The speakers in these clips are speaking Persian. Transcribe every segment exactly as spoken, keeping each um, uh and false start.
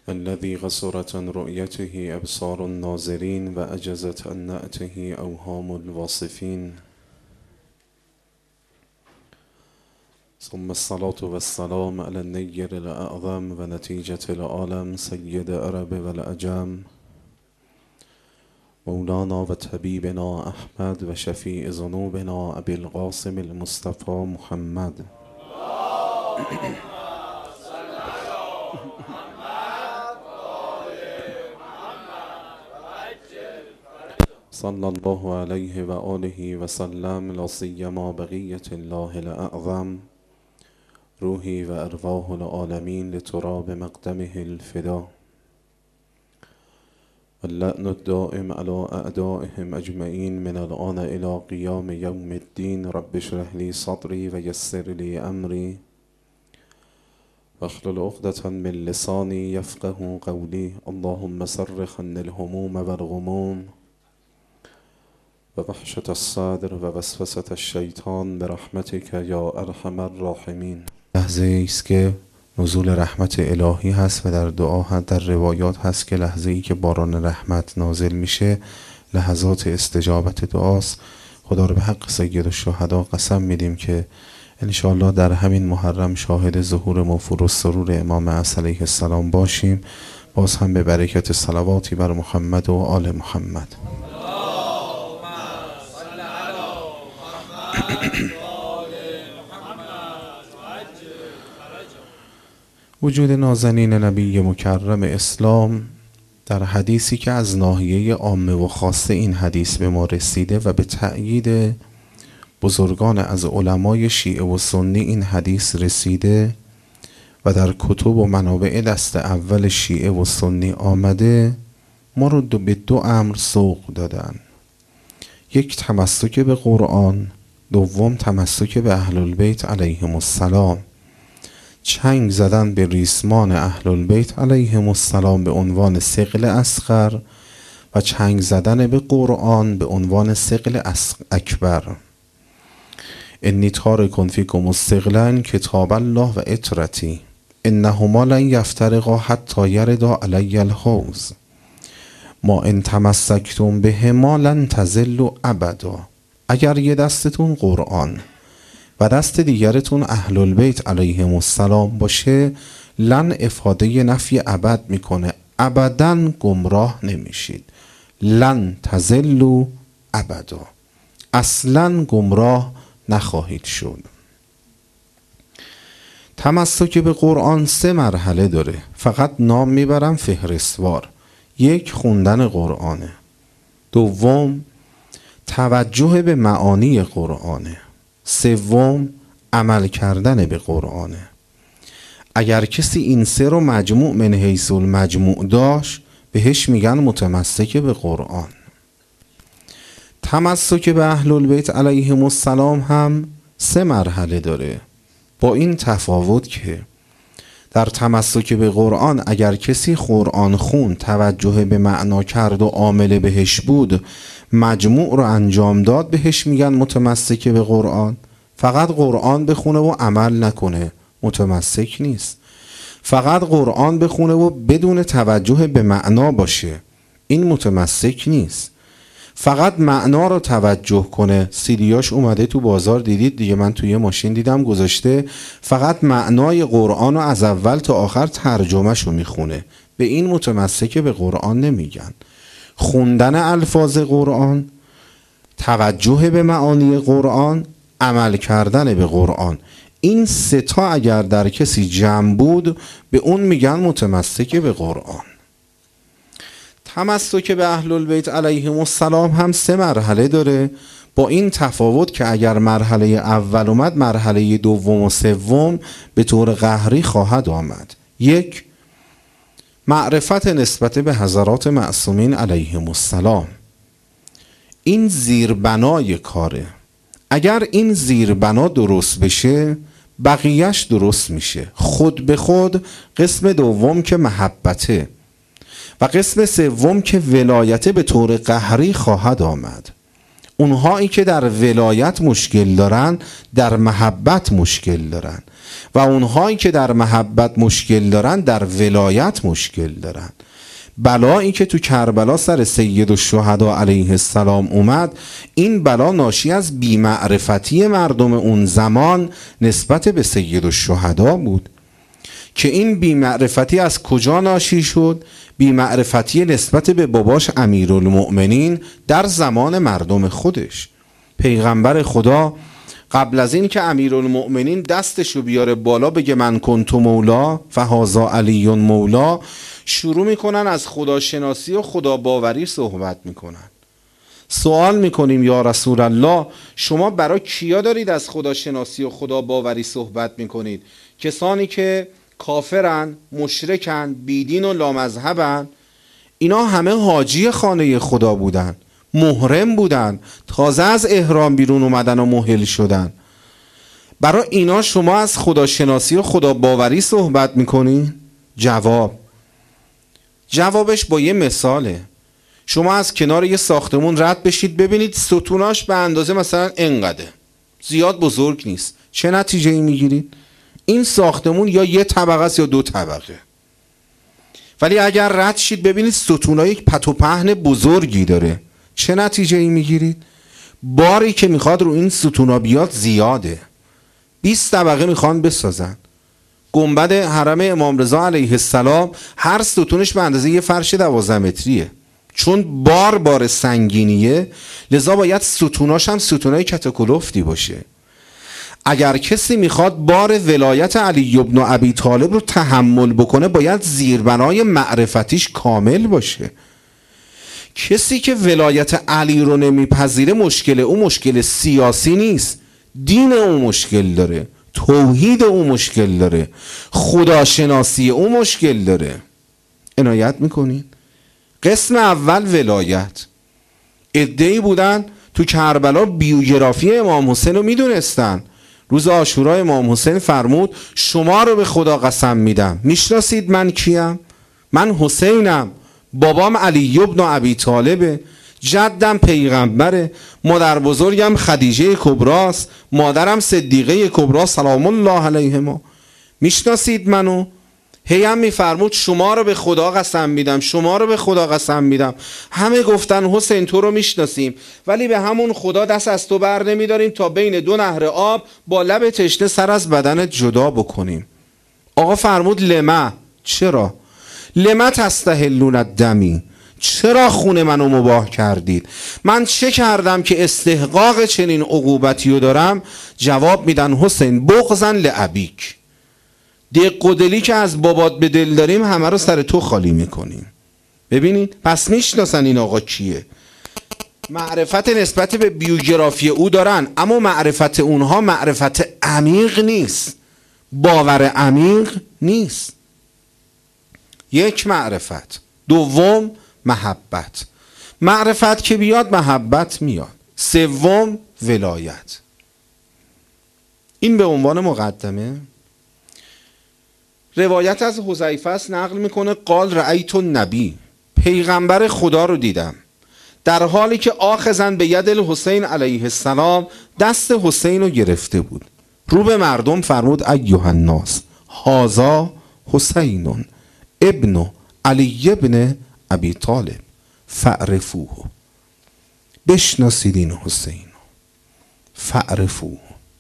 الذي قصرت عن رؤيته أبصار الناظرين وأجزت عن نعته أوهام الواصفين، ثم الصلاة والسلام على النير الأعظم ونتيجة العالم سيد العرب والعجم مولانا وطبيبنا أحمد وشفيع ذنوبنا أبي القاسم المصطفى محمد صلى الله عليه وآله وسلم، لا سيما بقية الله الأعظم روحي وأرواح العالمين لتراب مقدمه الفدا، واللعن الدائم على أعدائهم أجمعين من الآن إلى قيام يوم الدين. رب اشرح لي صدري ويسر لي أمري واحلل عقدة من لساني يفقه قولي. اللهم صرف عني الهموم والغموم ووحشة الصدر ووسوسة الشیطان برحمتك یا ارحم الراحمین. لحظه است که نزول رحمت الهی هست و در دعا هست، در روایات هست که لحظه ای که باران رحمت نازل میشه لحظات استجابت دعاست. خدا رو به حق سید الشهدا قسم میدیم که انشاءالله در همین محرم شاهد ظهور موفور و سرور امام عصر علیه السلام باشیم. باز هم به برکت صلواتی بر محمد و آل محمد. وجود نازنین نبی مکرم اسلام در حدیثی که از ناحیه عامه و خاصه این حدیث به ما رسیده و به تأیید بزرگان از علمای شیعه و سنی این حدیث رسیده و در کتب و منابع دست اول شیعه و سنی آمده، ما رو به دو امر سوق دادن: یک تمسک به قرآن، دوم تمسک به اهل البیت علیهم السلام. چنگ زدن به ریسمان اهل البیت علیهم السلام به عنوان ثقل اصغر و چنگ زدن به قرآن به عنوان ثقل اکبر. انی تارک فیکم الثقلین کتاب الله و اطرتی انهما لن یفترقا حتی یردا علی الحوض ما ان تمسکتم بهما لن تضلوا ابدا. اگر یه دستتون قرآن و دست دیگرتون اهل البیت علیهم السلام باشه، لن افاده نفی ابد میکنه، ابدا گمراه نمیشید. لن تضلوا ابدا، اصلا گمراه نخواهید شد. تمسک به قرآن سه مرحله داره، فقط نام میبرم فهرستوار. یک، خوندن قرآنه. دوم، توجه به معانی قرآنه. سوم، عمل کردن به قرآنه. اگر کسی این سه رو مجموع من حیث المجموع داشت، بهش میگن متمسک به قرآن. تمسک به اهل البیت علیهم السلام هم سه مرحله داره، با این تفاوت که در تمسک به قرآن اگر کسی قرآن خون، توجه به معنا کرد و عامل بهش بود، مجموع رو انجام داد، بهش میگن متمسک به قرآن. فقط قرآن بخونه و عمل نکنه، متمسک نیست. فقط قرآن بخونه و بدون توجه به معنا باشه، این متمسک نیست. فقط معنا رو توجه کنه، سیدیاش اومده تو بازار دیدید دیگه، من توی ماشین دیدم گذاشته فقط معنای قرآن رو از اول تا آخر ترجمه شو میخونه، به این متمسک به قرآن نمیگن. خوندن الفاظ قرآن، توجه به معانی قرآن، عمل کردن به قرآن، این سه تا اگر در کسی جمع بود، به اون میگن متمسک به قرآن. تمسک به اهل البیت علیهم السلام هم سه مرحله داره، با این تفاوت که اگر مرحله اول اومد، مرحله دوم و سوم به طور قهری خواهد آمد. یک، معرفت نسبت به حضرات معصومین علیهم السلام. این زیربنای کاره. اگر این زیربنا درست بشه، بقیهش درست میشه خود به خود. قسم دوم که محبته و قسم سوم که ولایته به طور قهری خواهد آمد. اونهایی که در ولایت مشکل دارن در محبت مشکل دارن و اونهایی که در محبت مشکل دارن در ولایت مشکل دارن. بلایی که تو کربلا سر سید الشهدا علیه السلام اومد، این بلا ناشی از بی‌معرفتی مردم اون زمان نسبت به سید الشهدا بود که این بی‌معرفتی از کجا ناشی شد؟ بی‌معرفتی نسبت به باباش امیرالمؤمنین در زمان مردم خودش. پیغمبر خدا قبل از این که امیرالمؤمنین دستشو بیاره بالا بگه من کنت مولا فهذا علی مولا، شروع میکنن از خداشناسی و خدا باوری صحبت میکنن. سوال میکنیم یا رسول الله شما برای کیا دارید از خداشناسی و خدا باوری صحبت میکنید؟ کسانی که کافرن، مشرکن، بیدین و لامذهبن. اینا همه حاجی خانه خدا بودن، محرم بودن، تازه از احرام بیرون اومدن و مهل شدن. برای اینا شما از خداشناسی و خدا باوری صحبت میکنی؟ جواب جوابش با یه مثاله. شما از کنار یه ساختمون رد بشید ببینید ستوناش به اندازه مثلا انقدره، زیاد بزرگ نیست. چه نتیجه ای میگیرید؟ این ساختمون یا یه طبقه است یا دو طبقه. ولی اگر رد شید ببینید ستونای یک پت و پهن بزرگی داره، چه نتیجه ای میگیرید؟ باری که میخواد رو این ستونا بیاد زیاده. بیست طبقه میخوان بسازن. گنبد حرم امام رضا علیه السلام هر ستونش به اندازه یه فرش دوازده متریه، چون بار بار سنگینیه، لذا باید ستوناش هم ستونای کتاکلفتی باشه. اگر کسی میخواد بار ولایت علی ابن ابی طالب رو تحمل بکنه باید زیربنای معرفتیش کامل باشه. کسی که ولایت علی رو نمیپذیره مشکل او مشکل سیاسی نیست، دین او مشکل داره، توحید او مشکل داره، خداشناسی او مشکل داره. عنایت میکنین؟ قسم اول ولایت. عده‌ای بودن تو کربلا بیوگرافی امام حسین رو میدونستن. روز عاشورا امام حسین فرمود شما رو به خدا قسم میدم میشناسید من کیم؟ من حسینم، بابام علی ابن ابی طالبه، جدم پیغمبره، مادر بزرگم خدیجه کبراست، مادرم صدیقه کبرا سلام الله علیهما. میشناسید منو؟ هی هم میفرمود شما رو به خدا قسم میدم، شما رو به خدا قسم میدم. همه گفتن حسین تو رو میشناسیم، ولی به همون خدا دست از تو بر نمیداریم تا بین دو نهر آب با لب تشنه سر از بدنت جدا بکنیم. آقا فرمود لما، چرا؟ لما تستحلون الدمی، چرا خون منو مباح کردید؟ من چه کردم که استحقاق چنین عقوبتی رو دارم؟ جواب میدن حسین بغضن لابیک، دق و دلی که از بابات به دل داریم همه رو سر تو خالی میکنیم. ببینید پس میشناسن این آقا کیه. معرفت نسبت به بیوگرافی او دارن، اما معرفت اونها معرفت عمیق نیست، باور عمیق نیست. یک معرفت. دوم محبت. معرفت که بیاد محبت میاد. سوم ولایت. این به عنوان مقدمه. روایت از حذیفه است نقل میکنه قال رأیت النبی، پیغمبر خدا رو دیدم در حالی که آخذن به ید الحسین علیه السلام دست حسین رو گرفته بود. رو به مردم فرمود ایها الناس هذا حسین ابن علی ابن ابی طالب فعرفوه، بشناسید این حسین، فعرفوه.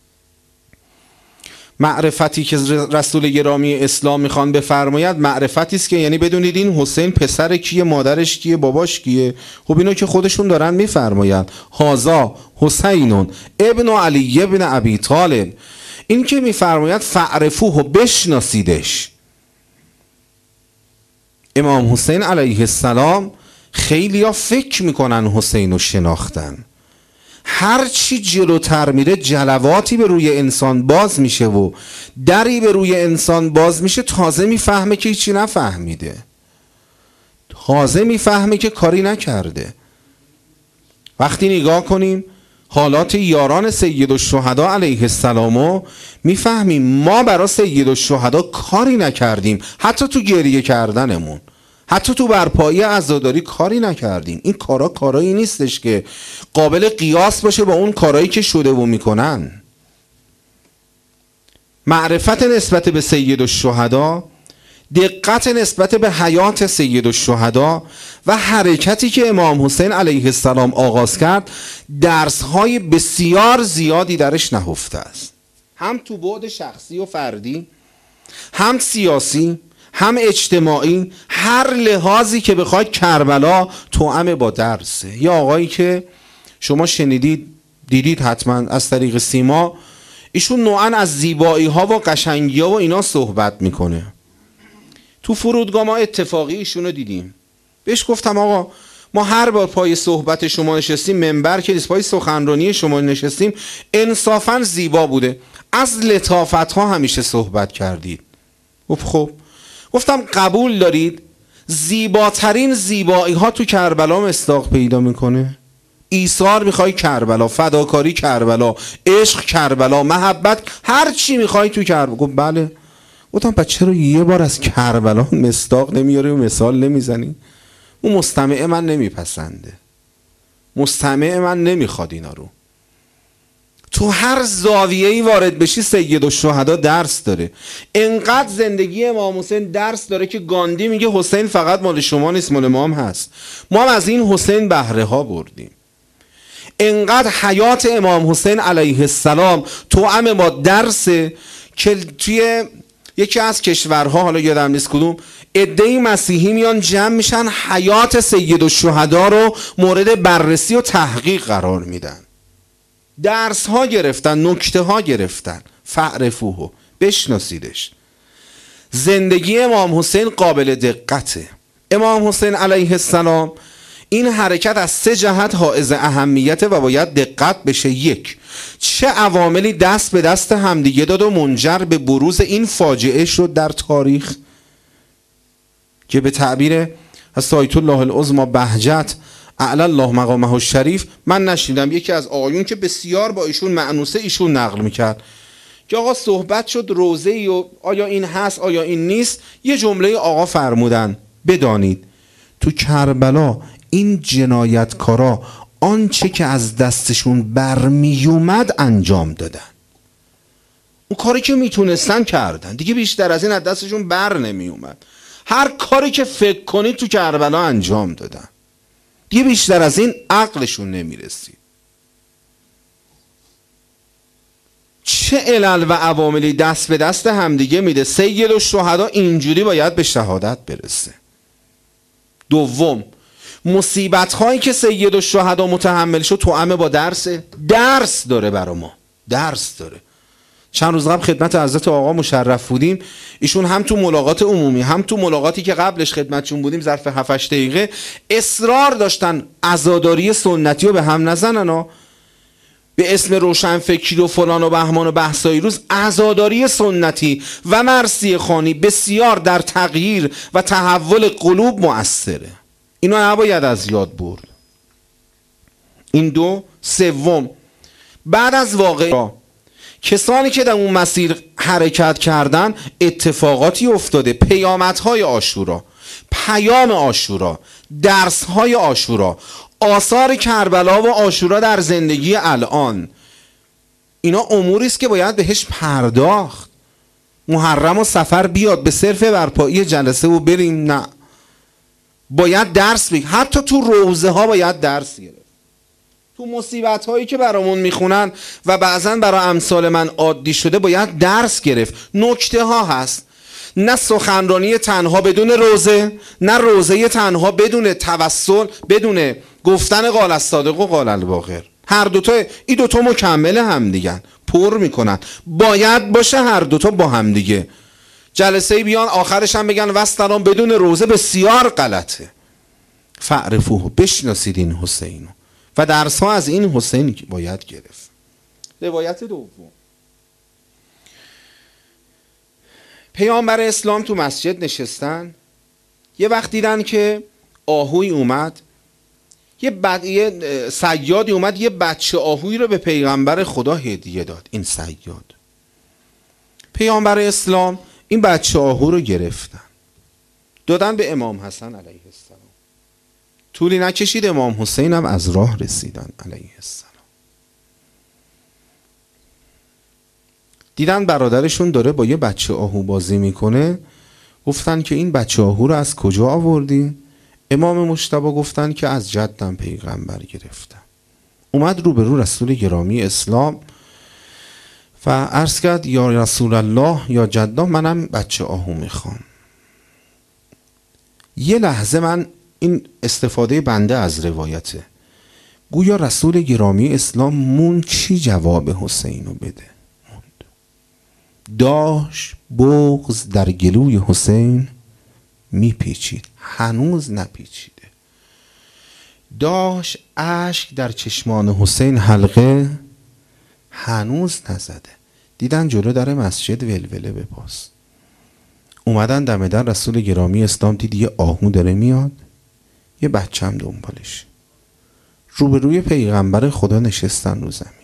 معرفتی که رسول گرامی اسلام میخوان بفرماید معرفتی است که یعنی بدونید این حسین پسر کیه، مادرش کیه، باباش کیه. خب اینو که خودشون دارن میفرمایند هذا حسین ابن علی ابن ابی طالب. این که میفرماید فعرفوه، بشناسیدش. امام حسین علیه السلام خیلی ها فکر میکنن حسین رو شناختن. هر چی جلوتر میره جلواتی به روی انسان باز میشه و دری به روی انسان باز میشه، تازه میفهمه که هیچی نفهمیده، تازه میفهمه که کاری نکرده. وقتی نگاه کنیم حالات یاران سید الشهدا علیه السلام میفهمیم ما برای سید الشهدا کاری نکردیم، حتی تو گریه کردنمون، حتی تو برپایی عزاداری کاری نکردیم. این کارا کارایی نیستش که قابل قیاس باشه با اون کارایی که شده و میکنن. معرفت نسبت به سید الشهدا، دقت نسبت به حیات سید الشهدا و حرکتی که امام حسین علیه السلام آغاز کرد، درسهای بسیار زیادی درش نهفته است، هم تو بعد شخصی و فردی، هم سیاسی، هم اجتماعی. هر لحاظی که بخواید کربلا توأم با درسه. یا آقایی که شما شنیدید دیدید حتما از طریق سیما، ایشون نوعا از زیبایی ها و قشنگی ها و اینا صحبت میکنه. تو فرودگاه ما اتفاقی ایشونو دیدیم. بهش گفتم آقا ما هر بار پای صحبت شما نشستیم، منبر که نیست، پای سخنرانی شما نشستیم، انصافا زیبا بوده، از لطافت ها همیشه صحبت کردید. خب گفتم قبول دارید زیباترین زیبایی ها تو کربلا مصداق پیدا میکنه؟ ایثار میخوای کربلا، فداکاری کربلا، عشق کربلا، محبت، هر چی میخوای تو کربلا. گفت بله. گفتم پس چرا یه بار از کربلا مصداق نمیاری و مثال نمیزنی؟ اون مستمع من نمیپسنده، مستمع من نمیخواد اینا رو. تو هر زاویه‌ای وارد بشی سید الشهدا درس داره. انقدر زندگی امام حسین درس داره که گاندی میگه حسین فقط مال شما نیست، مال ما هم هست. ما هم از این حسین بهره ها بردیم. انقدر حیات امام حسین علیه السلام توأم با درس که توی یکی از کشورها، حالا یادم نیست کدوم، عده‌ای مسیحی میان جمع میشن حیات سید الشهدا رو مورد بررسی و تحقیق قرار میدن. درس ها گرفتن، نکته ها گرفتن. فعرفوه، بشناسیدش. زندگی امام حسین قابل دقته. امام حسین علیه السلام این حرکت از سه جهت حائز اهمیت و باید دقت بشه. یک، چه عواملی دست به دست همدیگه داد و منجر به بروز این فاجعه شد در تاریخ که به تعبیر از آیت الله العظمی بهجت اعلی الله مقامه الشریف، من نشیدم، یکی از آقایون که بسیار با ایشون معنوسه ایشون نقل میکرد که آقا صحبت شد روزه‌ای و آیا این هست آیا این نیست، یه جمله آقا فرمودن بدانید تو کربلا این جنایتکارا آنچه که از دستشون برمیومد انجام دادن. اون کاری که میتونستن کردن دیگه، بیشتر از این از دستشون بر نمیومد. هر کاری که فکر کنید تو کربلا انجام دادن، دیگه بیشتر از این عقلشون نمیرسید. چه علل و عواملی دست به دست همدیگه میده سید الشهدا اینجوری باید به شهادت برسه. دوم، مصیبت هایی که سید الشهدا متحمل شد توأم با درس درس داره برا ما، درس داره. چند روز قبل خدمت حضرت آقا مشرف بودیم، ایشون هم تو ملاقات عمومی هم تو ملاقاتی که قبلش خدمتشون بودیم ظرف هفت هشت دقیقه اصرار داشتن عزاداری سنتی رو به هم نزنن ها. به اسم روشنفکری و فلان و بهمان و بحثای روز، عزاداری سنتی و مرثیه خوانی بسیار در تغییر و تحول قلوب مؤثره. اینا نباید از یاد برد. این دو. سوم، بعد از واقعه کسانی که در اون مسیر حرکت کردن اتفاقاتی افتاده، پیامدهای عاشورا، پیام عاشورا، درسهای عاشورا، آثار کربلا و عاشورا در زندگی الان. اینا اموری است که باید بهش پرداخت. محرم و سفر بیاد به صرف برپایی جلسه و بریم، نه، باید درس بگیر. حتی تو روزه ها باید درس گرفت. تو مصیبت هایی که برامون میخونن و بعضا برای امثال من عادی شده باید درس گرفت. نکته ها هست، نه سخنرانی تنها بدون روزه، نه روزه تنها بدون توسل، بدون گفتن قال الصادق و قال الباقر. هر دوتا، این دوتا مکمل هم دیگن، پر میکنن. باید باشه هر دوتا با هم دیگه. جلسه بیان آخرش هم بگن وستران بدون روزه، بسیار غلطه. فعرفوه، بشناسید این حسینو و درس ها از این حسین باید گرفت. روایت دوم، پیامبر اسلام تو مسجد نشستن، یه وقت دیدن که آهوی اومد، یه, بد... یه صیادی اومد یه بچه آهوی رو به پیغمبر خدا هدیه داد. این صیاد، پیامبر اسلام این بچه آهو رو گرفتن، دادن به امام حسن علیه السلام. طولی نکشید امام حسین هم از راه رسیدن علیه السلام. دیدن برادرشون داره با یه بچه آهو بازی میکنه، گفتن که این بچه آهو رو از کجا آوردی؟ امام مجتبی گفتن که از جدم پیغمبر گرفتم. اومد روبرو رسول گرامی اسلام و عرض کرد یا رسول الله یا جدا، منم بچه آهو میخوام. یه لحظه من این استفاده بنده از روایته، گویا رسول گرامی اسلام مون چی جواب حسین رو بده. موند. داشت بغض در گلوی حسین میپیچید، هنوز نپیچیده. داشت اشک در چشمان حسین حلقه، هنوز نزده. دیدن جلو در مسجد ولوله بپاس. اومدن دم در، رسول گرامی اسلام دید یه آهو داره میاد، یه بچه هم دنبالش. روبروی پیغمبر خدا نشستن رو زمین.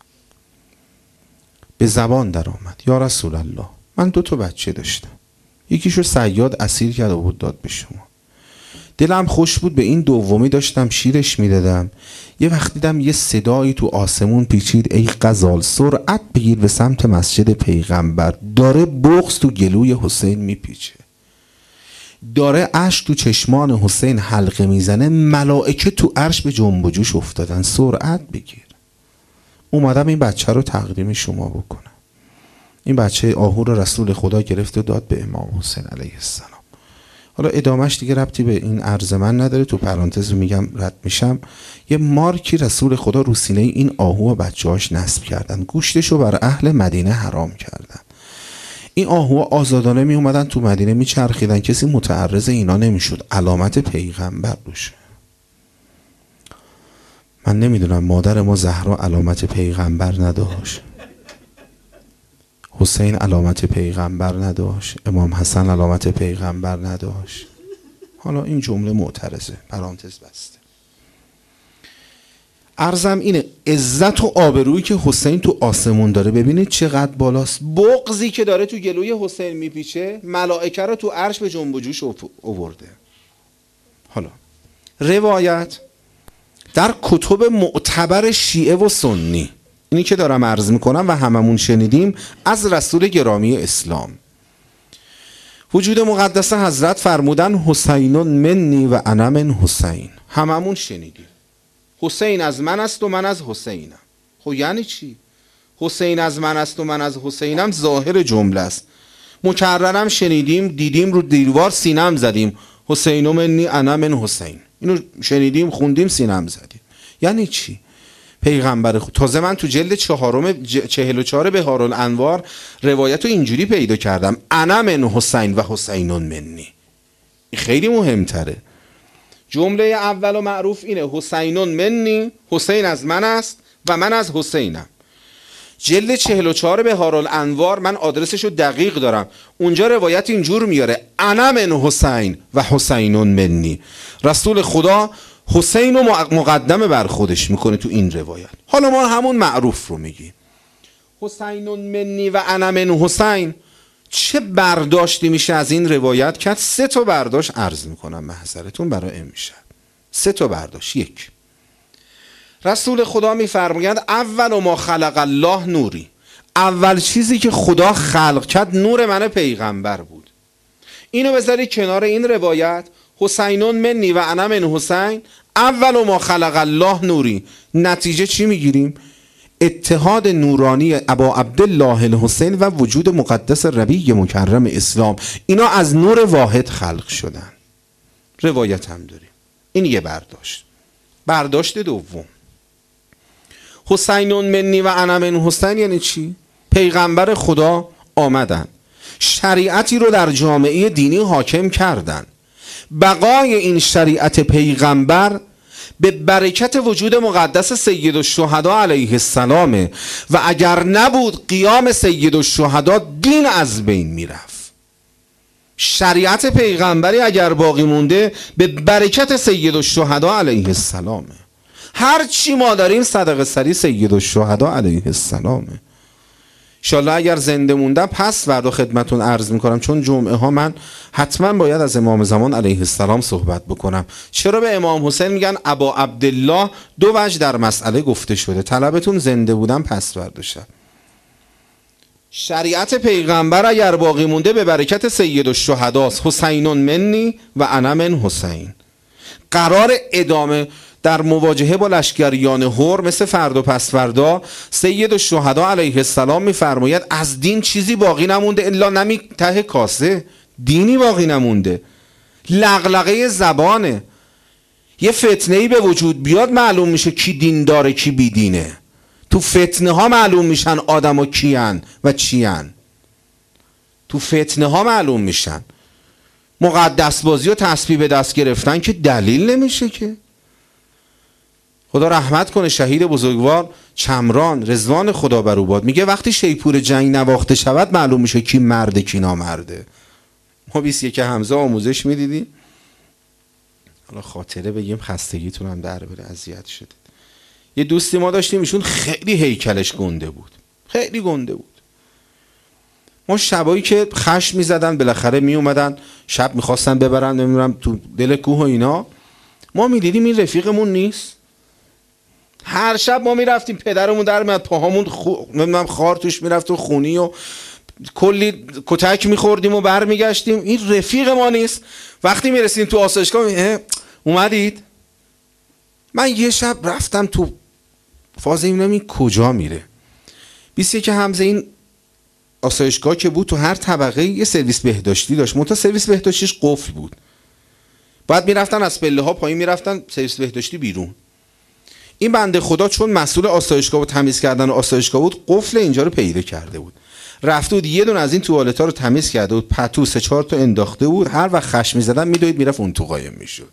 به زبان در آمد یا رسول الله، من دو تا بچه داشتم، یکیشو صیاد اسیر کرده بود داد به شما. دلم خوش بود به این دومی داشتم شیرش میدادم. یه وقت دیدم یه صدایی تو آسمون پیچید، ای غزال سرعت بگیر به سمت مسجد پیغمبر. داره بغض تو گلوی حسین میپیچه، داره اشک تو چشمان حسین حلقه میزنه، ملائکه تو عرش به جنب و جوش افتادن. سرعت بگیر. اومدم این بچه رو تقدیم شما بکنم. این بچه آهو رو رسول خدا گرفت و داد به امام حسین علیه السلام. حالا ادامهش دیگه ربطی به این عرض من نداره، تو پرانتز میگم رد میشم. یه مارکی رسول خدا رو سینه این آهو و بچه‌هاش نصب کردن، گوشتشو بر اهل مدینه حرام کردن. این آهو آزادانه می اومدن تو مدینه میچرخیدن، کسی متعرض اینا نمیشد، علامت پیغمبر روشه. من نمیدونم مادر ما زهرا علامت پیغمبر نداشت، حسین علامت پیغمبر نداشت، امام حسن علامت پیغمبر نداشت. حالا این جمله معترضه، پرانتز بسته. عرضم اینه عزت و آبرویی که حسین تو آسمون داره ببینید چقدر بالاست. بغضی که داره تو گلوی حسین میپیچه، ملائکه رو تو عرش به جنب و جوش آورده. حالا روایت در کتب معتبر شیعه و سنی، اینی که دارم عرض میکنم و هممون شنیدیم از رسول گرامی اسلام، وجود مقدس حضرت فرمودن حسین منی و انا من حسین. هممون شنیدیم حسین از من است و من از حسینم. خب یعنی چی؟ حسین از من است و من از حسینم ظاهر جمله است. مکررم شنیدیم، دیدیم، رو دیوار سینم زدیم، حسین منی انا من حسین. اینو شنیدیم، خوندیم، سینم زدیم. یعنی چی؟ پیغمبر خود. تازه من تو جلد چهارم چهل و چهار بهار الانوار روایت رو اینجوری پیدا کردم، انا من حسین و حسین منی. خیلی مهمتره. جمله اول و معروف اینه حسین منی، حسین از من است و من از حسینم. جلد چهل و چهار بهار الانوار من آدرسشو دقیق دارم، اونجا روایت اینجور میاره انا من حسین و حسین منی. رسول خدا حسین رو مقدمه بر خودش میکنه تو این روایت. حالا ما همون معروف رو میگیم، حسین منی و انا من حسین. چه برداشتی میشه از این روایت کرد؟ سه تا برداشت عرض میکنم محضرتون برای امشب. سه تا برداشت. یک، رسول خدا میفرمایند اول ما خلق الله نوری، اول چیزی که خدا خلق کرد نور من پیغمبر بود. اینو بذاری کنار این روایت حسین منی و انا من حسین، اول ما خلق الله نوری. نتیجه چی میگیریم؟ اتحاد نورانی ابا عبدالله الحسین و وجود مقدس ربیع مکرم اسلام، اینا از نور واحد خلق شدن. روایت هم داریم. این یه برداشت. برداشت دوم، حسین منی و انا من حسین یعنی چی؟ پیغمبر خدا آمدن، شریعتی رو در جامعه دینی حاکم کردن. بقای این شریعت پیغمبر به برکت وجود مقدس سید الشهدا علیه السلام و اگر نبود قیام سید الشهدا دین از بین میرفت. شریعت پیغمبری اگر باقی مونده به برکت سید الشهدا علیه السلامه. هر چی ما داریم صدقه سری سید الشهدا علیه السلامه. انشالله اگر زنده موندم پس فردا خدمتون عرض میکنم، چون جمعه ها من حتما باید از امام زمان علیه السلام صحبت بکنم. چرا به امام حسین میگن ابا عبدالله؟ دو وجه در مسئله گفته شده. طلبتون زنده بودن پس فردا شب. شریعت پیغمبر اگر باقی مونده به برکت سید الشهداست، حسین منی و انا من حسین. قرار ادامه در مواجهه با لشکریان هور مثل فردا پس فردا. سید الشهدا علیه السلام میفرماید از دین چیزی باقی نمونده الا نمی ته کاسه. دینی باقی نمونده، لغلقه زبانه. یه فتنه‌ای به وجود بیاد معلوم میشه کی دین داره کی بی دینه. تو فتنه ها معلوم میشن آدم ها کیان و چیان. تو فتنه ها معلوم میشن. مقدس بازی و تسبیح به دست گرفتن که دلیل نمیشه که. خدا رحمت کنه شهید بزرگوار چمران رضوان خدا بر او باد، میگه وقتی شیپور جنگ نواخته شود معلوم میشه کی مرده کی نامرده. ما بیست یک حمزه آموزش میدیدیم. حالا خاطره بگیم خستگیتون هم در بره، اذیت شده. یه دوستی ما داشتیم، ایشون خیلی هیکلش گنده بود، خیلی گنده بود. ما شبایی که خشم میزدن بالاخره میومدن شب میخواستن ببرن نمیدونم تو دل کوه و اینا، ما میدیدیم این رفیقمون نیست. هر شب ما میرفتیم پدرمون در میاد پاهامون خو... نمیدونم خار توش میرفت و خونی و کلی کتک میخوردیم و برمیگشتیم. این رفیق ما نیست. وقتی میرسیم تو آسایشگاه اومدید، من یه شب رفتم تو فاز اینم این کجا میره. بیست یک حمزه این آسایشگاه که بود تو هر طبقه یه سرویس بهداشتی داشت، منتها سرویس بهداشتیش قفل بود. بعد میرفتن از پله ها پایین میرفتن سرویس بهداشتی بیرون. این بنده خدا چون مسئول آسایشگاه و تمیز کردن آسایشگاه بود، قفل اینجا رو پیدا کرده بود. رفته بود یه دونه از این توالت‌ها رو تمیز کرده بود، پتو سه چهار تا انداخته بود. هر وقت خشم می‌زدن میدوید میرفت اون تو قایم میشد.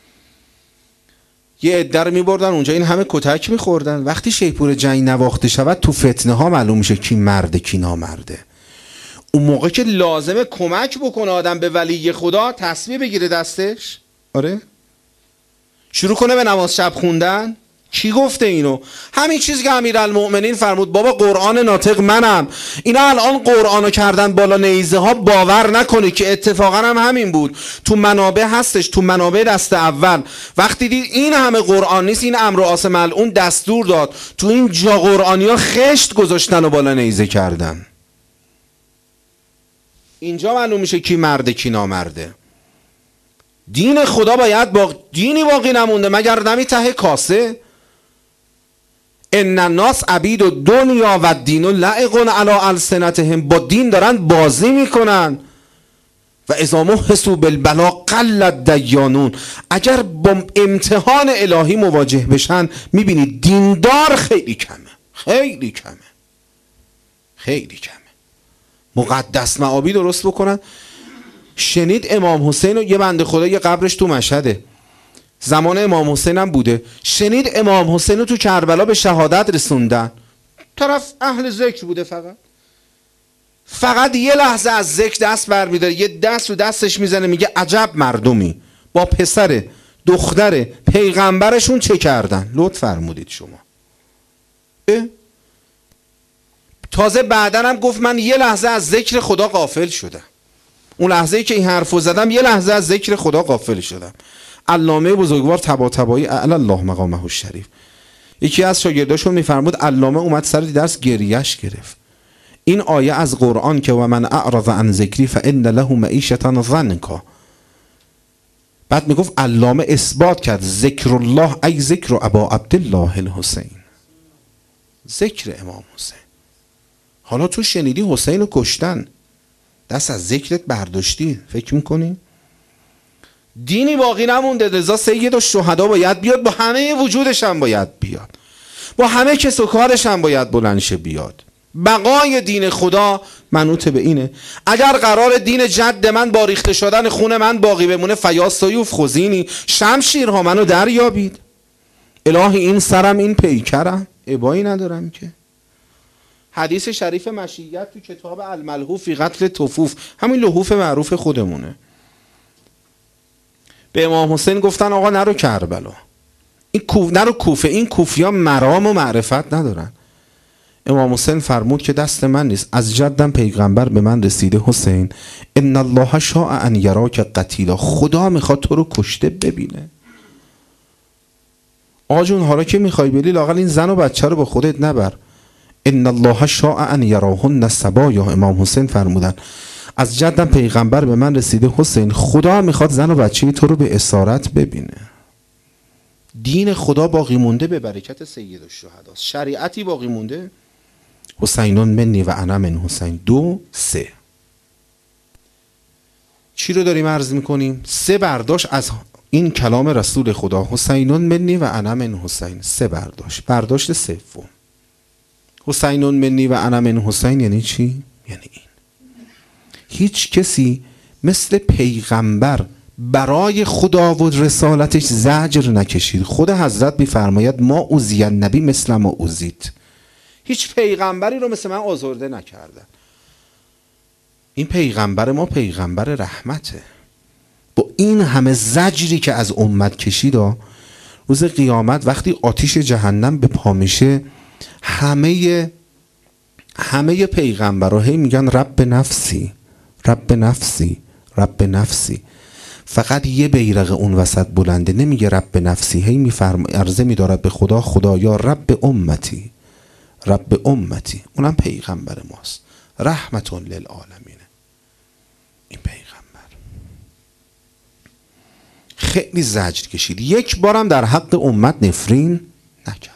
یه عده رو می‌بردن اونجا، این همه کتک می‌خوردن. وقتی شیپور جنگ نواخته شود تو فتنه ها معلوم میشه کی مرده کی نامرده. اون موقع که لازمه کمک بکنه آدم به ولی خدا، تسبیح بگیره دستش، آره، شروع کنه به نماز شب خوندن. کی گفته اینو؟ همین چیزی که امیرالمؤمنین فرمود بابا قرآن ناطق منم. اینا الان قرآنو کردن بالا نیزه ها، باور نکنی که اتفاقا هم همین بود. تو منابع هستش، تو منابع دست اول وقتی دید این همه قرآن نیست، این عمرو عاص ملعون دستور داد تو این جا قرآنی ها خشت گذاشتن و بالا نیزه کردن. اینجا معلوم میشه کی مرده کی نامرده. دین خدا باید با دینی باقی نمونده مگر نمی ته کاسه. ان الناس عبید و دنیا و دین و لعقون علی السنتهم. با دین دارن بازی میکنن. و اذا محسوا بالبلا قل دیانون. اگر با امتحان الهی مواجه بشن میبینید دیندار خیلی کمه، خیلی کمه، خیلی کمه. مقدس معابی درست بکنن. شنید امام حسین و یه بنده خدا یه قبرش تو مشهده، زمان امام حسین هم بوده، شنید امام حسین رو تو کربلا به شهادت رسوندن. طرف اهل ذکر بوده، فقط فقط یه لحظه از ذکر دست برمیداره، یه دست رو دستش میزنه میگه عجب مردمی با پسر دختر پیغمبرشون چه کردن. لطف فرمودید شما. تازه بعدن هم گفت من یه لحظه از ذکر خدا غافل شدم. اون لحظه‌ای که این حرفو زدم یه لحظه از ذکر خدا غافل شدم. علامه بزرگوار طباطبایی اعلی الله مقامه الشریف، یکی از شاگرداشون میفرمود علامه اومد سر درس گریش گرفت. این آیه از قرآن که و من اعرض عن ذکری فان له معیشة ضنکا، بعد میگفت علامه اثبات کرد ذکر الله ای ذکر ابا عبدالله الحسین، ذکر امام حسین. حالا تو شنیدی حسین رو کشتن، دست از ذکرت برداشتی، فکر میکنی؟ دینی باقی نمونده. رضا سید الشهدا باید بیاد، با همه وجودش هم باید بیاد، با همه کس و کارش هم باید بلندشه بیاد. بقای دین خدا منوط به اینه. اگر قرار دین جد من با ریخته شدن خون من باقی بمونه، فیا سیوف خزینی، شمشیرها منو دریابید. الهی این سرم این پیکرم، ابایی ندارم که. حدیث شریف مشیت تو کتاب الملحوف فی قتل طفوف، همین لحوف معروف خودمونه. به امام حسین گفتن آقا نرو کربلا، این کوف نرو کوفه، این کوفیان مرام و معرفت ندارن. امام حسین فرمود که دست من نیست، از جدم پیغمبر به من رسیده حسین ان الله شاء ان یراک قتیلا، خدا میخواد تو رو کشته ببینه. آجون حالا که میخوای بری لااقل این زن و بچه رو با خودت نبر. ان الله شاء ان یراهن سبایا، امام حسین فرمودن از جدم پیغمبر به من رسیده حسین خدا میخواد زن و بچه تو رو به اسارت ببینه. دین خدا باقی مونده به برکت سید الشهدا، شریعتی باقی مونده. حسینون منی و انا من حسین. دو سه چی رو داریم عرض میکنیم؟ سه برداشت از این کلام رسول خدا، حسینون منی و انا من حسین. سه برداشت. برداشت سوم حسینون منی و انا من حسین یعنی چی؟ یعنی این هیچ کسی مثل پیغمبر برای خدا و رسالتش زجر نکشید. خود حضرت میفرماید ما اوذی النبی مثل ما اوذیت، هیچ پیغمبری رو مثل من آزرده نکردن. این پیغمبر ما پیغمبر رحمته. با این همه زجری که از امت کشید، روز قیامت وقتی آتیش جهنم به پا میشه، همه همه پیغمبرها هی میگن رب نفسی رب نفسی رب نفسی. فقط یه بیرق اون وسط بلنده، نمیگه رب نفسی، هی میفرم عرضه میدارد به خدا خدا یا رب امتی رب امتی. اونم پیغمبر ماست، رحمت للعالمین. این پیغمبر خیلی زجر کشید، یک بارم در حق امت نفرین نکرد.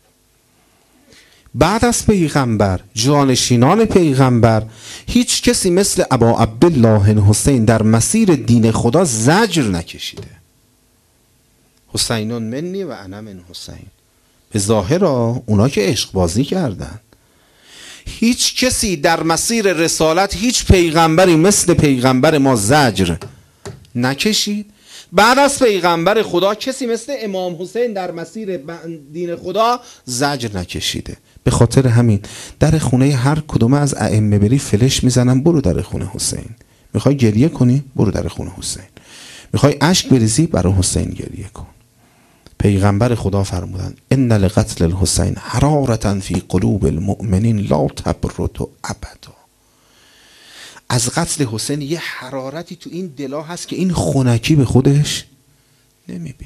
بعد از پیغمبر جانشینان پیغمبر هیچ کسی مثل ابا عبدالله حسین در مسیر دین خدا زجر نکشیده. حسینون منی و انا من حسین. به ظاهر اونا که عشق بازی کردن، هیچ کسی در مسیر رسالت، هیچ پیغمبری مثل پیغمبر ما زجر نکشید. بعد از پیغمبر خدا کسی مثل امام حسین در مسیر دین خدا زجر نکشیده. به خاطر همین در خونه هر کدوم از ائمه بری فلش میزنن برو در خونه حسین. میخوای گریه کنی برو در خونه حسین. میخوای اشک بریزی برای حسین گریه کن. پیغمبر خدا فرمودن ان لقتل الحسین حرارة فی قلوب المؤمنین لا تبرد ابدا. از قتل حسین یه حرارتی تو این دلا هست که این خنکی به خودش نمیبینه.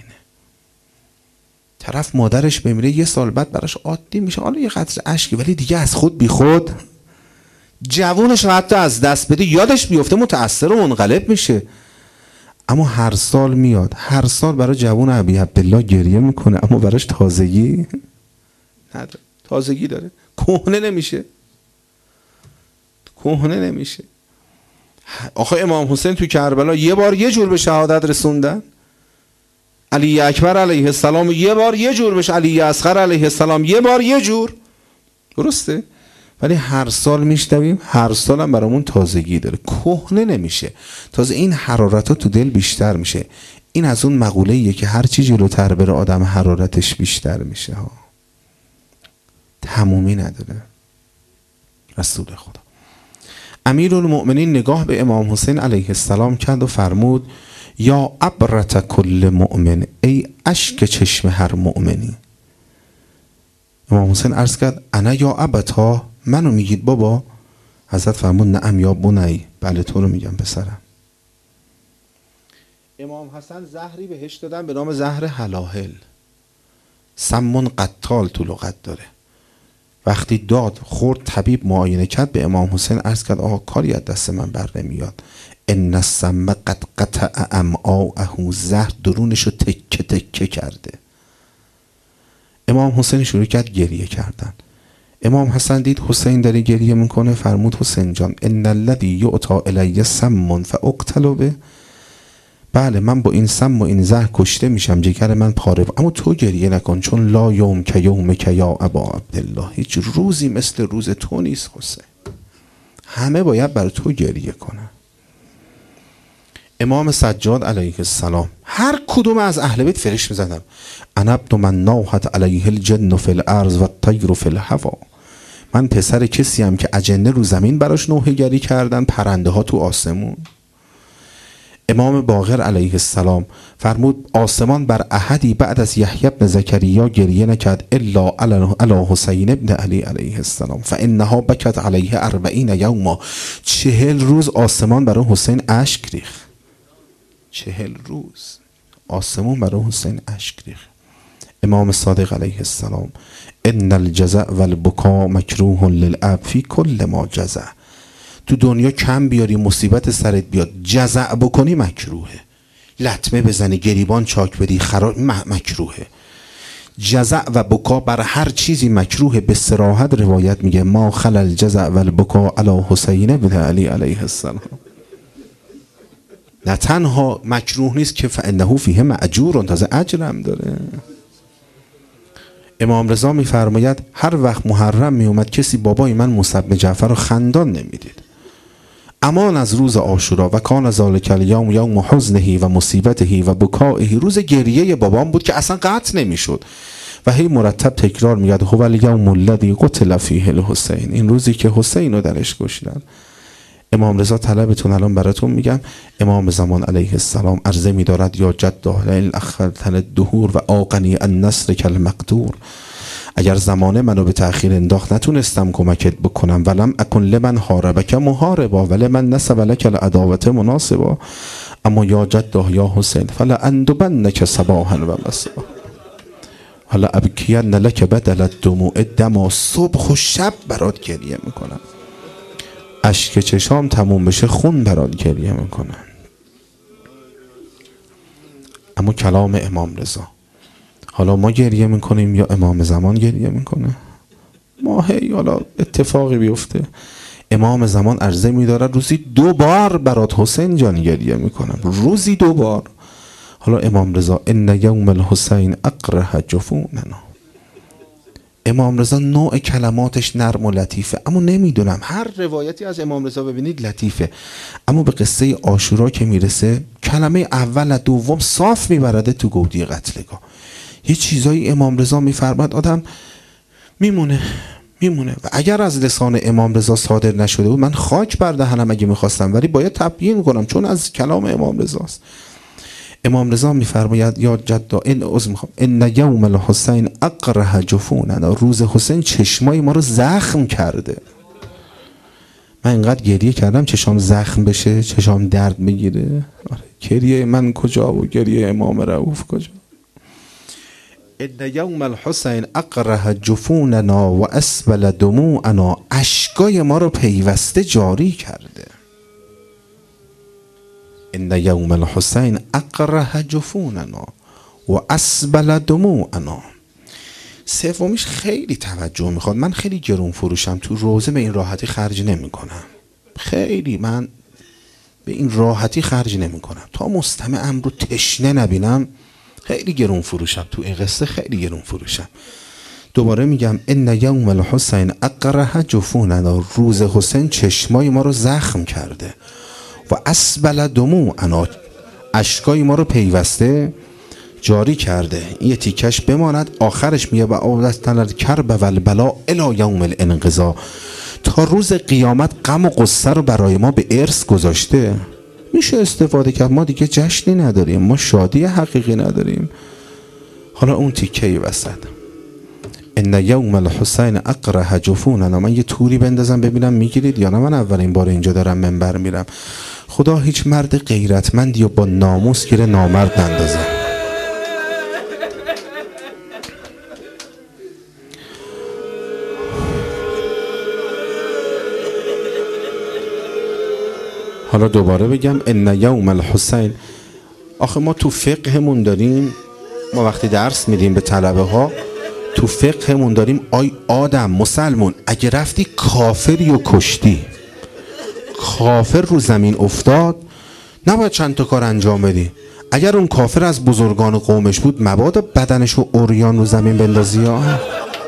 طرف مادرش بمیره یه سال بعد براش عادی میشه، حالا یه قطره اشکی، ولی دیگه از خود بی خود جوونش رو حتی از دست بده یادش بیفته متأثر و منقلب میشه. اما هر سال میاد، هر سال برای جوون ابی عبدالله گریه میکنه، اما براش تازگی نداره. تازگی داره، کهنه نمیشه، کهنه نمیشه. آخه امام حسین تو کربلا یه بار یه جور به شهادت رسوندن، علی اکبر علیه السلام یه بار یه جور بشه، علی اصغر علیه السلام یه بار یه جور، درسته؟ ولی هر سال میشنویم، هر سال هم برامون تازگی داره، کهنه نمیشه. تازه این حرارت ها تو دل بیشتر میشه. این از اون مقوله ایه که هر چی جلوتر بره آدم حرارتش بیشتر میشه ها، تمومی نداره. رسول خدا امیرالمؤمنین نگاه به امام حسین علیه السلام کرد و فرمود یا عبرت کل مؤمن، ای اشک چشم هر مؤمنی. امام حسین عرض کرد انا یا ابتا، منو میگید بابا؟ حضرت فرمود نعم یا بنی، بله تو رو میگم پسرم. امام حسن زهری بهش دادن به نام زهر هلاهل، سمون قتال تو لغت داره. وقتی داد خورد طبیب معاینه کرد، به امام حسین عرض کرد آقا کاری از دست من بر نمیاد، ان السم قد قطع امعاءه، زهر درونشو تکه تکه کرده. امام حسین شروع کرد گریه کردن. امام حسن دید حسین داره گریه میکنه، فرمود حسین جان ان الذی یعطی الی سم فاقتل به، بله من با این سم و این زهر کشته میشم، جگر من پاره، اما تو گریه نکن، چون لا یوم که یوم که یا ابا عبدالله، هیچ روزی مثل روز تو نیست حسین، همه باید برای تو گریه کنن. امام سجاد علیه السلام هر کدوم از اهل بیت فرش میزدن انا ابن من ناحت علیه الجن فی الارض و الطیر فی الهوا، من پسر کسی هم که اجنه رو زمین براش نوحه گری کردن، پرنده ها تو آسمون. امام باقر علیه السلام فرمود آسمان بر احدی بعد از یحیی بن زکریا گریه نکرد الا علی حسین ابن علی علیه السلام فانها بکت علیه اربعین یوما. چهل روز آسمان برای حسین اشک ریخت. چهل روز آسمان برای حسین اشک ریخت. امام صادق علیه السلام ان الجزع والبکا مکروه للاب فی کل ما جزع. تو دنیا کم بیاری مصیبت سرت بیاد جزع بکنی مکروهه، لطمه بزنی گریبان چاک بدی خراب مکروهه. جزع و بکا بر هر چیزی مکروه. به صراحت روایت میگه ما خل الجزع والبکا علی حسین ابن علی علیه السلام. نه تنها مکروه نیست که فانه فیه ماجور، تازه اجرم داره. امام رضا میفرماید هر وقت محرم میومد کسی بابای من موسی بن جعفر رو خندان نمیدید. امان از روز عاشورا و کان ذالک الیوم یوم حزنه و مصیبته و بکائه. روز گریه بابام بود که اصلا قطع نمیشد و هی مرتب تکرار میگه هو الیوم الذی قتل فیه الحسین. این روزی که حسین رو درش کشتن. امام رضا طلبتون الان براتون میگم. امام زمان علیه السلام عرضه میدارد یا جد لئن اخرتن الدهور و آقنی النصر کالمقدور. اگر زمانه منو به تأخیر انداخت نتونستم کمکت بکنم. ولم اکن لمن حاربک محاربا ولمن نسب لک العداوة مناصبا. اما یا جد یا حسین فلا اندبنک صباحا و مسا حالا ابکین لک بدل الدموع دما. صبح و شب برات گریه میکنم، اشک چشام تموم بشه خون برات گریه میکنم. اما کلام امام رضا، حالا ما گریه میکنیم یا امام زمان گریه میکنه؟ ما هی حالا اتفاقی بیفته امام زمان عرضه میداره روزی دو بار برات حسین جان گریه میکنم، روزی دو بار. حالا امام رضا ان یوم الحسین اقرح جفوننا. امام رضا نوع کلماتش نرم و لطیفه، اما نمیدونم هر روایتی از امام رضا ببینید لطیفه، اما به قصه عاشورا که میرسه کلمه اول و دوم صاف میبرده تو گودی قتلگاه. یه چیزایی امام رضا میفرماد آدم میمونه میمونه و اگر از لسان امام رضا صادر نشده بود من خاک بر دهنم اگه میخواستم، ولی باید تبیین کنم چون از کلام امام رضاست. امام رضا میفرماید یا جدا ان عذر میخوام ان یوم الحسین اقرح جفوننا. روز حسین چشمای ما رو زخم کرده. من اینقدر گریه کردم چشام زخم بشه، چشام درد بگیره. آره گریه من کجا و گریه امام رؤوف کجا؟ ان یوم الحسین اقرح جفوننا و اسبل دموعنا. اشکای ما رو پیوسته جاری کرده. ان یوم الحسین اقرح جفوننا و اسبل دموعنا. سومیش خیلی توجه میخواد. من خیلی گرون فروشم، تو روزه به این راحتی خرج نمی کنم. خیلی من به این راحتی خرج نمی کنم تا مستمعم رو تشنه نبینم. خیلی گرون فروشم تو این قصه، خیلی گرون فروشم. دوباره میگم ان یوم الحسین اقرح جفوننا. روز حسین چشمای ما رو زخم کرده و اسبل دموعنا. اشکای ما رو پیوسته جاری کرده. یه تیکش بماند آخرش میگه و عودتن الکرب و البلا الی یوم الانقضاء. تا روز قیامت غم و غصه رو برای ما به ارث گذاشته. میشه استفاده کرد. ما دیگه جشنی نداریم، ما شادی حقیقی نداریم. حالا اون تیکه وسط ان یوم الحسین اقرح جفوننا. من یه توری بندازم ببینم میگیرید یا نه. من اولین بار اینجا دارم منبر میرم. خدا هیچ مرد غیرتمندی و با ناموس گیره نامرد نندازه. حالا دوباره بگم ان یوم الحسین. آخه ما تو فقهمون داریم، ما وقتی درس میدیم به طلبه ها تو فقهمون داریم آی آدم مسلمون اگه رفتی کافری و کشتی، کافر رو زمین افتاد نباید چند تا کار انجام بدی. اگر اون کافر از بزرگان قومش بود مبادا بدنش رو عریان رو زمین بندازی ها.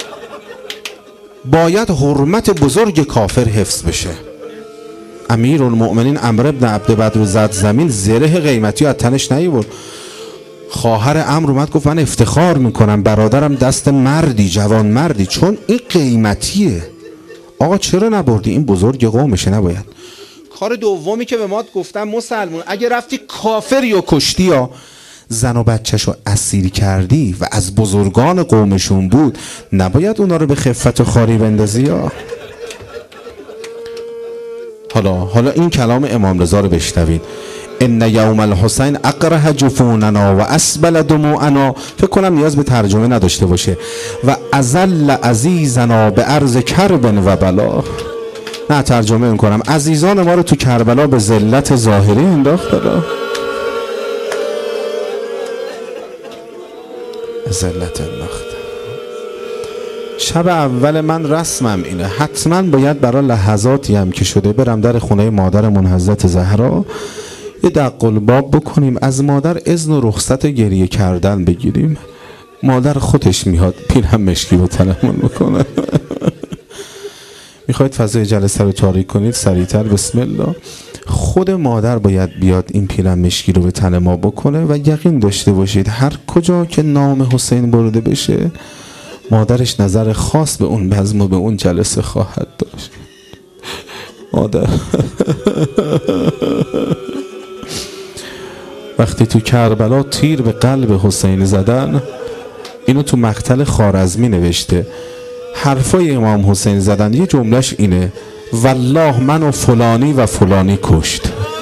باید حرمت بزرگ کافر حفظ بشه. امیر المؤمنین عمرو بن عبد بدر زد زمین، زره قیمتی از تنش نیورد. خواهر عمرو اومد گفت من افتخار میکنم برادرم دست مردی، جوان مردی، چون این قیمتیه. آقا چرا نبردی؟ این بزرگ قومشه. نباید. کار دومی که به ما گفتن مسلمون اگه رفتی کافری و کشتی یا زن و بچه‌شو اسیر کردی و از بزرگان قومشون بود، نباید اونا رو به خفت و خاری بندازی یا حالا حالا این کلام امام رضا رو بشنوید. ان یوم الحسین اقرح جفوننا و اسبل دموعنا. فکر کنم نیاز به ترجمه نداشته باشه. و ازل عزیزنا به ارض کرب و بلا. نه ترجمه میکنم، عزیزان ما رو تو کربلا به ذلت ظاهری انداخت. ذلت انداخت. شب اول من رسمم اینه، حتما باید برای لحظاتی هم که شده برم در خونه مادرمون حضرت زهرا یه دق الباب بکنیم، از مادر اذن و رخصت گریه کردن بگیریم. مادر خودش میاد پیرهم مشکی رو تلمون بکنه. میخواید فضای جلسه رو تاریک کنید سریعتر؟ بسم الله. خود مادر باید بیاد این پیرم مشکی رو به تن ما بکنه و یقین داشته باشید هر کجا که نام حسین برده بشه مادرش نظر خاص به اون بزم و به اون جلسه خواهد داشت. مادر وقتی تو کربلا تیر به قلب حسین زدن، اینو تو مقتل خوارزمی نوشته، حرفای امام حسین زدن، یه جملهش اینه والله منو فلانی و فلانی کشت.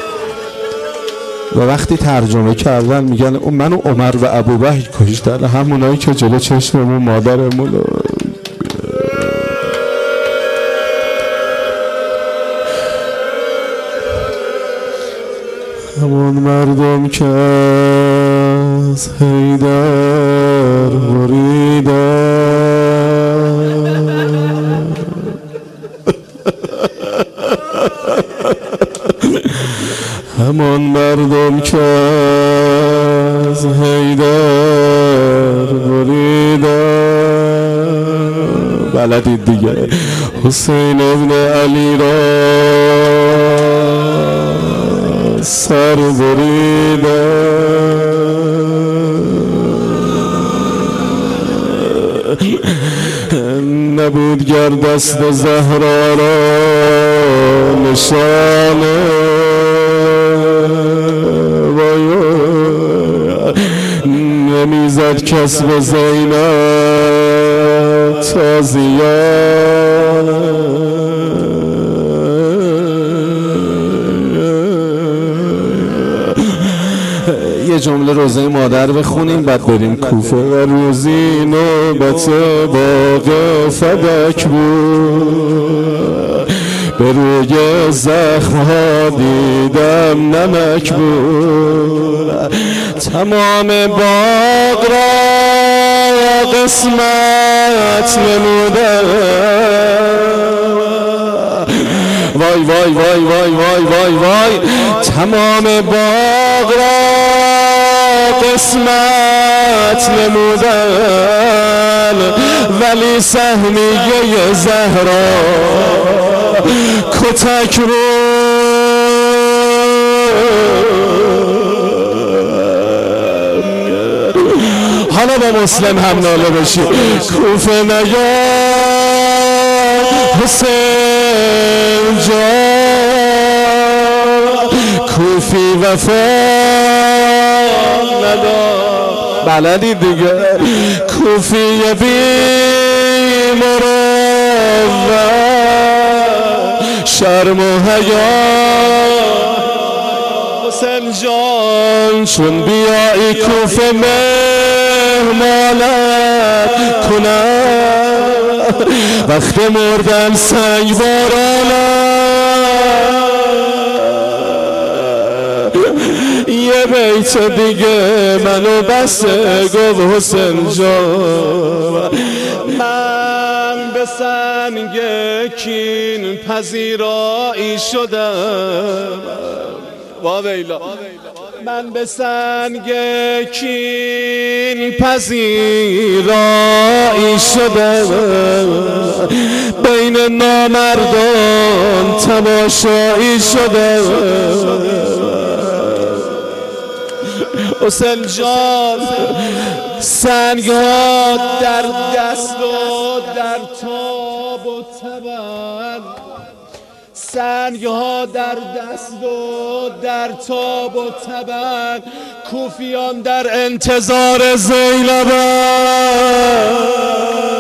و وقتی ترجمه کردن میگن منو عمر و ابوبکر کشتن، همونایی که جلو چشممون مادرمون رو همون مردم که از حیدر بریدن، همان مردم که از حیدر بریدن، بلدید دیگه، حسین ابن علی را سر بریدن، نبود گر دست زهرا را نشانه، نمیزد کس به زینب تازیانه. یه جمله روزه مادر بخونیم بعد بریم کوفه. و روزی نوبت باغ فدک بود، به روی زخمها دیدم نمک بود، تمام باغ را قسمت نمودم. وای وای وای وای وای وای وای، تمام باغ را قسمت نمودن، ولی سهمیه زهرا کتک رو حالا با مسلم هم ناله بشی. کوفه نیا حسین جان، کوفی وفا ندار. بلدی دیگه، کوفی بی مروت شرم و حیا. حسین جان چون بیایی کوفه مهمانت کنم، وقت مردن سنگ بارانم، یه بیت دیگه منو بسه گفت حسین جان. من به سنگ کین پذیرایی شدم، واویلا من به سنگ کین پذیرایی شدم، بین نامردان تماشایی شدم. حسین جان سنگ ها در دست و در تاب و تبن، سنگ ها در دست و در تاب و تبن، کوفیان در انتظار زینبند.